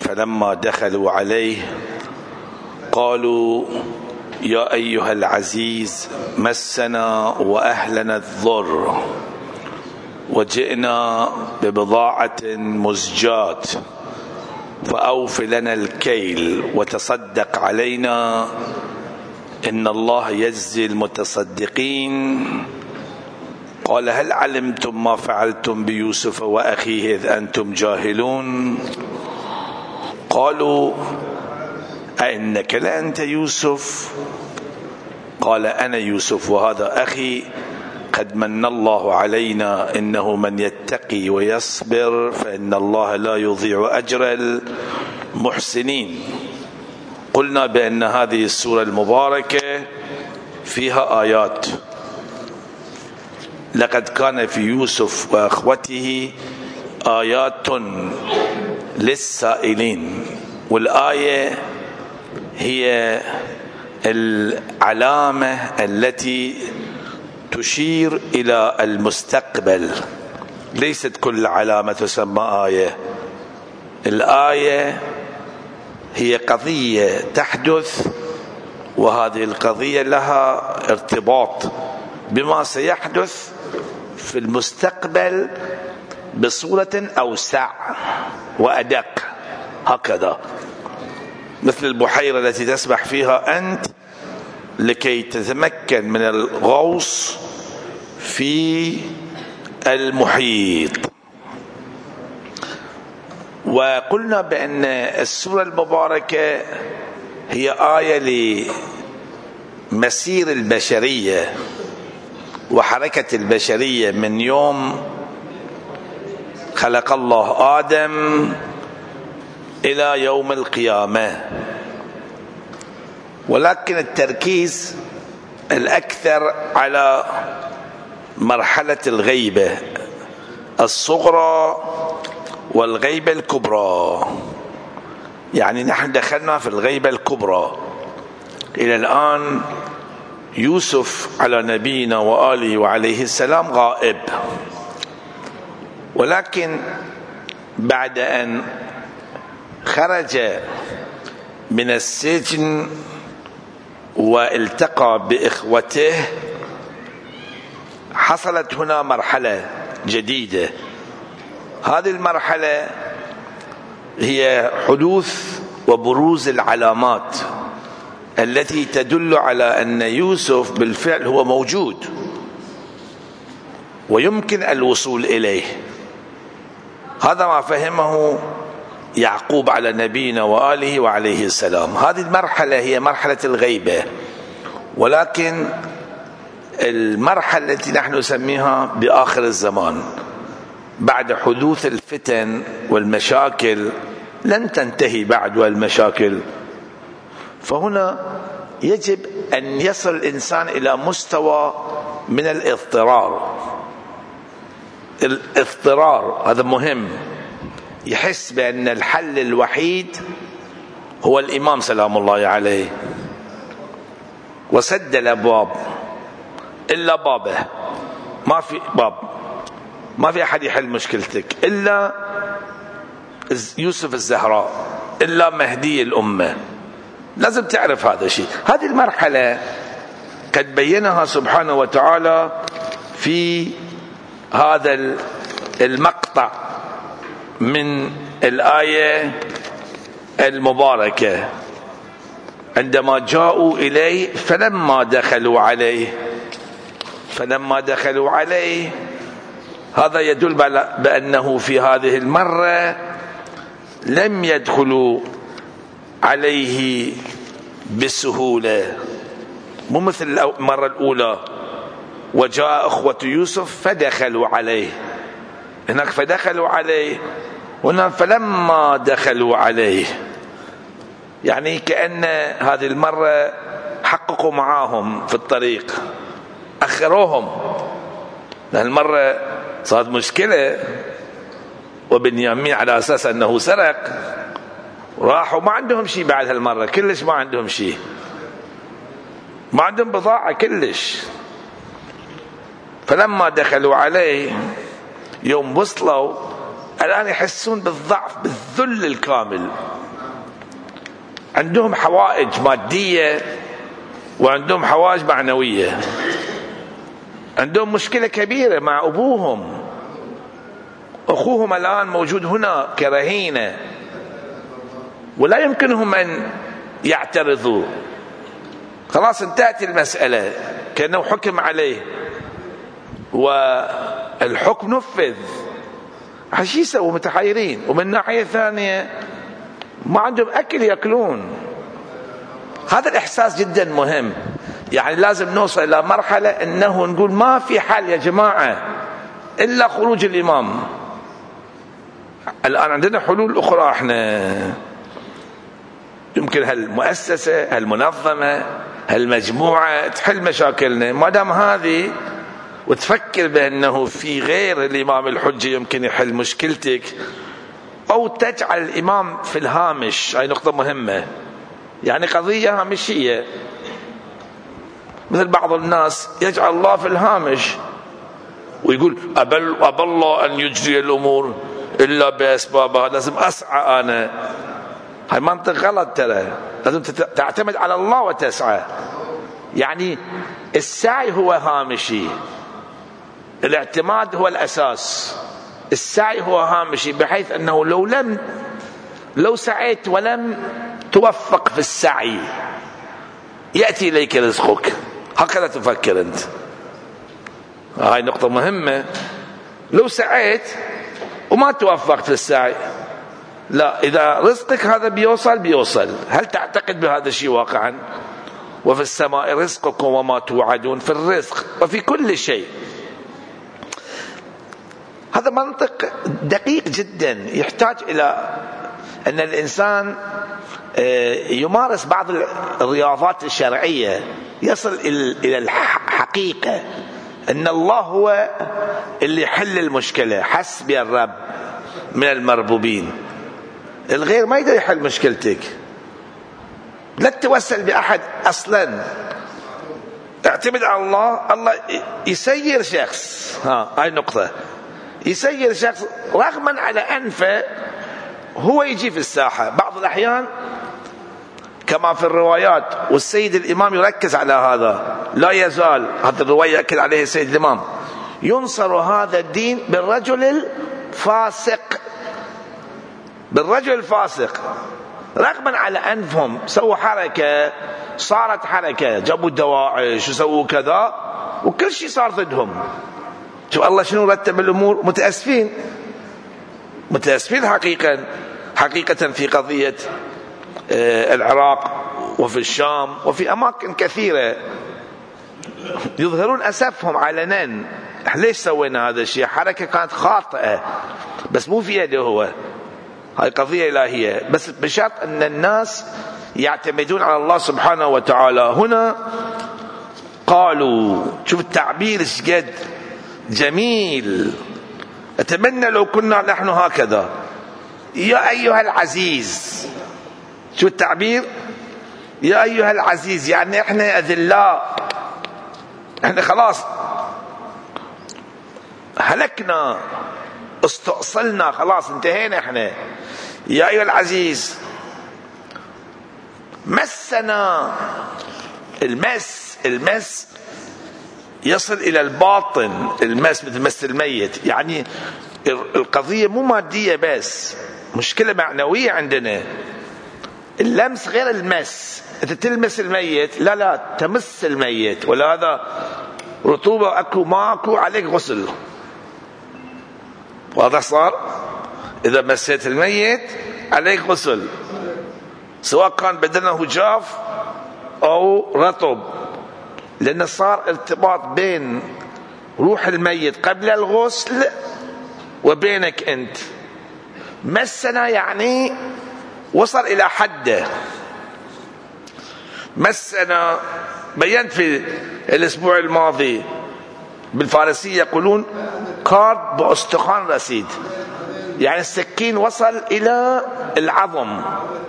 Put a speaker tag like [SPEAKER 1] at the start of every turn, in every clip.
[SPEAKER 1] فلما دخلوا عليه قالوا يا أيها العزيز مسنا وأهلنا الضر وجئنا ببضاعة مزجاة فأوف لنا الكيل وتصدق علينا إن الله يجزي المتصدقين. قال هل علمتم ما فعلتم بيوسف وأخيه إذ أنتم جاهلون؟ قالوا أئنك لأنت يوسف؟ قال أنا يوسف وهذا أخي قد من الله علينا إنه من يتقي ويصبر فإن الله لا يضيع أجر المحسنين. قلنا بأن هذه السورة المباركة فيها آيات. لقد كان في يوسف وأخوته آيات للسائلين، والآية هي العلامة التي تشير إلى المستقبل، ليست كل علامة تسمى آية. الآية هي قضية تحدث، وهذه القضية لها ارتباط بما سيحدث في المستقبل بصورة أوسع وأدق، هكذا مثل البحيرة التي تسبح فيها أنت لكي تتمكن من الغوص في المحيط. وقلنا بأن السورة المباركة هي آية لمسير البشرية وحركة البشرية من يوم خلق الله آدم إلى يوم القيامة، ولكن التركيز الأكثر على مرحلة الغيبة الصغرى والغيبة الكبرى. يعني نحن دخلنا في الغيبة الكبرى. إلى الآن يوسف على نبينا وآله وعليه السلام غائب، ولكن بعد أن خرج من السجن والتقى بإخوته حصلت هنا مرحلة جديدة. هذه المرحلة هي حدوث وبروز العلامات التي تدل على أن يوسف بالفعل هو موجود ويمكن الوصول إليه. هذا ما فهمه يعقوب على نبينا وآله وعليه السلام. هذه المرحلة هي مرحلة الغيبة، ولكن المرحلة التي نحن نسميها بآخر الزمان بعد حدوث الفتن والمشاكل لن تنتهي بعد والمشاكل، فهنا يجب أن يصل الإنسان إلى مستوى من الاضطرار. هذا مهم، يحس بأن الحل الوحيد هو الإمام سلام الله عليه، وسد الأبواب إلا بابه، ما في باب، ما في أحد يحل مشكلتك إلا يوسف الزهراء، إلا مهدي الأمة. لازم تعرف هذا الشيء. هذه المرحلة قد بينها سبحانه وتعالى في هذا المقطع من الآية المباركة عندما جاءوا إليه فلما دخلوا عليه. هذا يدل بأنه في هذه المرة لم يدخلوا عليه بسهولة، مو مثل المرة الأولى وجاء أخوة يوسف فدخلوا عليه. هناك فدخلوا عليه، هنا فلما دخلوا عليه. يعني كأن هذه المرة حققوا معاهم في الطريق، أخروهم، لأن المرة صارت مشكلة وبنيامين على أساس أنه سرق راحوا ما عندهم شيء بعد هالمرة، كلش ما عندهم شيء، ما عندهم بضاعة كلش. فلما دخلوا عليه يوم وصلوا الآن يحسون بالضعف الذل الكامل. عندهم حوائج مادية وعندهم حوائج معنوية. عندهم مشكلة كبيرة مع أبوهم، أخوهم الآن موجود هنا كرهينة، ولا يمكنهم أن يعترضوا. خلاص انتهت المسألة، كأنه حكم عليه والحكم نفذ. شو يسووا؟ متحيرين. ومن ناحية ثانية ما عندهم أكل يأكلون. هذا الإحساس جدا مهم. يعني لازم نوصل إلى مرحلة أنه نقول ما في حل يا جماعة إلا خروج الإمام. الآن عندنا حلول أخرى، احنا يمكن هالمؤسسة هالمنظمة هالمجموعة تحل مشاكلنا. ما دام هذه وتفكر بأنه في غير الإمام الحجة يمكن يحل مشكلتك، أو تجعل الإمام في الهامش. هاي نقطة مهمة، يعني قضية هامشية. مثل بعض الناس يجعل الله في الهامش ويقول أبى الله أن يجري الأمور إلا بأسبابها، لازم أسعى أنا. هاي منطق غلط ترى. لازم تعتمد على الله وتسعى. يعني السعي هو هامشي، الاعتماد هو الأساس. السعي هو هامشي بحيث أنه لو سعيت ولم توفق في السعي يأتي إليك رزقك. هكذا تفكر أنت. هاي نقطة مهمة. لو سعيت وما توفقت في السعي، لا، إذا رزقك هذا بيوصل. هل تعتقد بهذا الشيء واقعا؟ وفي السماء رزقكم وما توعدون، في الرزق وفي كل شيء. هذا منطق دقيق جدا، يحتاج إلى أن الإنسان يمارس بعض الرياضات الشرعية، يصل إلى الحقيقة أن الله هو اللي يحل المشكلة. حسبي الرب من المربوبين. الغير ما يقدر يحل مشكلتك. لا تتوسل بأحد أصلا، اعتمد على الله. الله يسير شخص، هاي نقطة، يسير شخص رغما على أنفه هو يجي في الساحة. بعض الأحيان كما في الروايات، والسيد الإمام يركز على هذا، لا يزال هذا الرواية يأكد عليه السيد الإمام، ينصر هذا الدين بالرجل الفاسق رغما على أنفهم. سووا حركة، صارت حركة، جابوا الدواعش وسووا كذا وكل شيء صار ضدهم. شوف الله شنو رتب الأمور. متأسفين حقيقة في قضية العراق وفي الشام وفي أماكن كثيرة، يظهرون أسفهم علنا. ليش سوينا هذا الشيء؟ حركة كانت خاطئة، بس مو في يده هو. هاي قضية إلهية، بس بشرط أن الناس يعتمدون على الله سبحانه وتعالى. هنا قالوا، شوف التعبير شقد جميل. أتمنى لو كنا نحن هكذا. يا أيها العزيز، شو التعبير؟ يا أيها العزيز، يعني احنا أذلاء، احنا خلاص هلكنا، استأصلنا، خلاص انتهينا احنا. يا أيها العزيز مسنا. المس يصل إلى الباطن. المس مثل مس الميت، يعني القضية مو مادية بس، مشكلة معنوية عندنا. اللمس غير المس. انت تلمس الميت، لا تمس الميت. ولا هذا رطوبة اكو ما اكو عليك غسل. واضح صار؟ اذا مسيت الميت عليك غسل، سواء كان بدنه جاف او رطب، لان صار ارتباط بين روح الميت قبل الغسل وبينك انت. مسنا يعني وصل إلى حده. مسنا، بينت في الأسبوع الماضي بالفارسية يقولون كارد باستخان رسيد، يعني السكين وصل إلى العظم،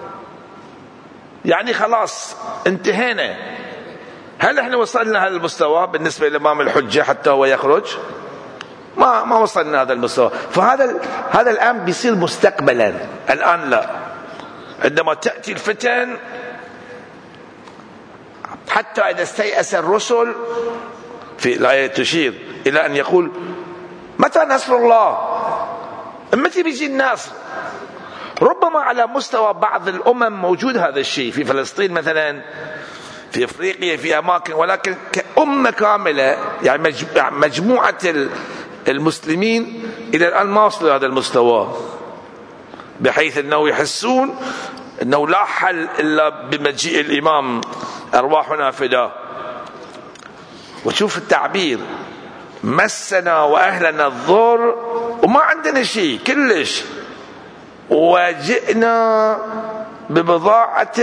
[SPEAKER 1] يعني خلاص انتهينا. هل احنا وصلنا هذا المستوى بالنسبة للإمام الحجة حتى هو يخرج؟ ما وصلنا هذا المستوى. هذا الآن بيصير مستقبلا، الآن لا. عندما تأتي الفتن، حتى إذا استيأس الرسل، في الآية تشير إلى أن يقول متى نصر الله، متى بيجي النصر. ربما على مستوى بعض الأمم موجود هذا الشيء، في فلسطين مثلا، في أفريقيا، في أماكن، ولكن كأمة كاملة يعني مجموعة المسلمين إلى الآن ما وصلوا هذا المستوى، بحيث أنه يحسون أنه لا حل إلا بمجيء الإمام أرواحنا فداه. وشوف التعبير، مسنا وأهلنا الضر وما عندنا شيء كلش، وجئنا ببضاعة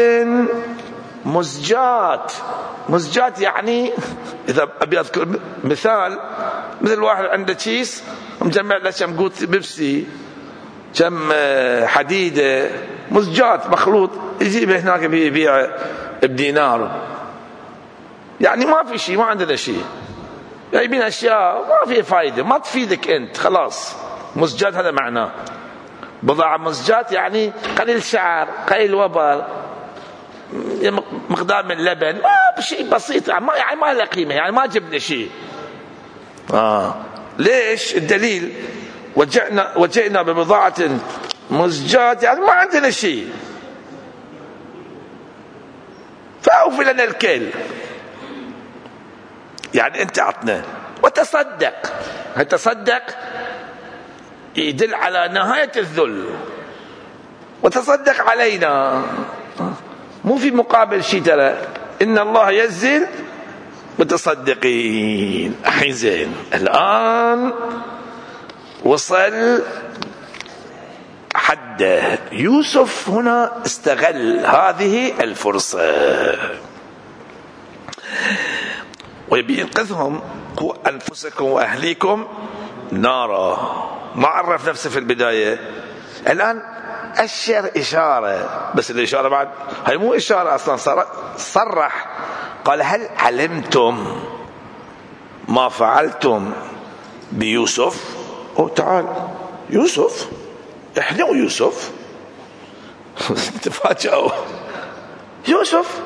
[SPEAKER 1] مزجات. مزجات يعني إذا أبي أذكر مثال، مثل واحد عنده كيس مجمع له كم قوت بيبسي، كم حديدة، مزجات مخلوط، يجيبه هناك بيبيع بدينار. يعني ما في شيء، ما عندنا شيء، جايبين أشياء ما في فايدة، ما تفيدك أنت، خلاص. مزجات هذا معناه. بضاعة مزجات يعني قليل شعر، قليل وبر، مقدار من اللبن، ما بشيء بسيط، يعني ما له قيمة، يعني ما جبنا شيء. ليش؟ الدليل وجئنا ببضاعة مزجات، يعني ما عندنا شيء، فأوف لنا الكيل، يعني أنت أعطنا. وتصدق، هتصدق يدل على نهاية الذل، وتصدق علينا، مو في مقابل شيء، ترى إن الله ينزل متصدقين. الحين زين، الآن وصل حده. يوسف هنا استغل هذه الفرصة ويبي ينقذهم. قوا أنفسكم وأهليكم نارا. ما عرف نفسه في البداية، الآن أشر إشارة، بس الإشارة بعد هي مو إشارة أصلا، صرح، قال هل علمتم ما فعلتم بيوسف؟ تعال يوسف، إحنا ويوسف تفاجئوا. يوسف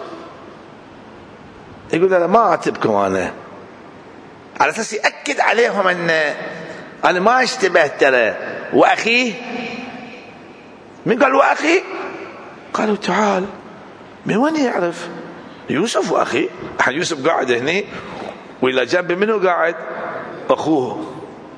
[SPEAKER 1] يقول لا ما أعتبكم أنا، على أساس يأكد عليهم أن أنا ما اشتبهت ترى. وأخيه، من قال وأخي؟ قالوا تعال. من وين يعرف يوسف وأخي؟ يوسف قاعد هنا، وإلى جنب منه قاعد أخوه،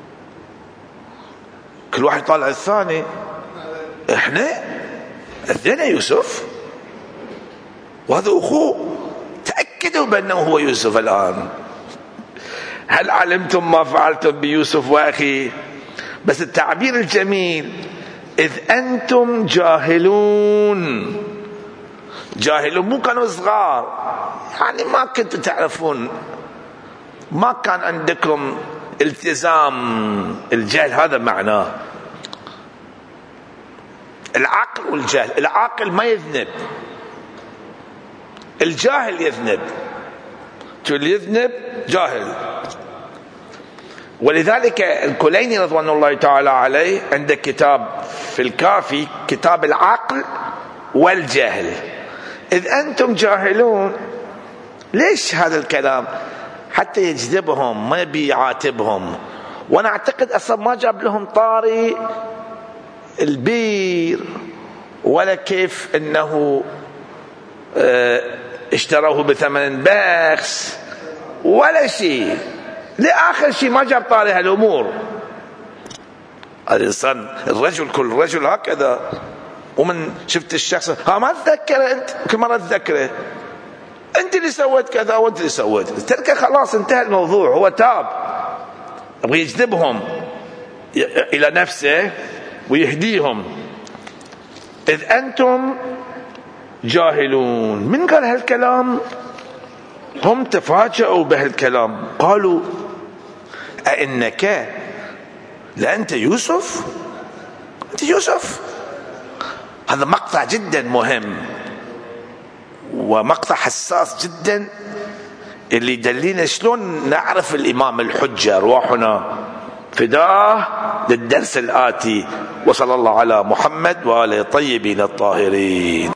[SPEAKER 1] كل واحد طالع الثاني. إحنا أذينا يوسف وهذا أخوه، تأكدوا بأنه هو يوسف. الآن هل علمتم ما فعلتم بيوسف وأخي؟ بس التعبير الجميل، إذ أنتم جاهلون. جاهلون مو كانوا صغار، يعني ما كنتوا تعرفون، ما كان عندكم التزام. الجهل هذا معناه العقل والجهل. العاقل ما يذنب، الجاهل يذنب. اللي يذنب جاهل. ولذلك الكليني رضوان الله تعالى عليه عنده كتاب في الكافي، كتاب العقل والجهل. إذ أنتم جاهلون، ليش هذا الكلام؟ حتى يجذبهم، ما يبي يعاتبهم. وأنا أعتقد أصلا ما جاب لهم طاري البير، ولا كيف أنه اشتروه بثمن بخس ولا شيء. لآخر شيء ما جاب طاري هالأمور. الإنسان الرجل، كل رجل هكذا. ومن شفت الشخص ما تذكره، أنت كل مرة تذكره أنت اللي سويت كذا وأنت اللي سويت، تركه خلاص انتهى الموضوع. هو تاب، يبغى يجذبهم إلى نفسه ويهديهم. إذ أنتم جاهلون. من قال هالكلام؟ هم تفاجأوا بهالكلام، قالوا أئنك لأنت يوسف؟ أنت يوسف؟ هذا مقطع جدا مهم ومقطع حساس جدا، اللي يدلينا شلون نعرف الإمام الحجة أرواحنا فداه للدرس الآتي. وصلى الله على محمد وآله الطيبين الطاهرين.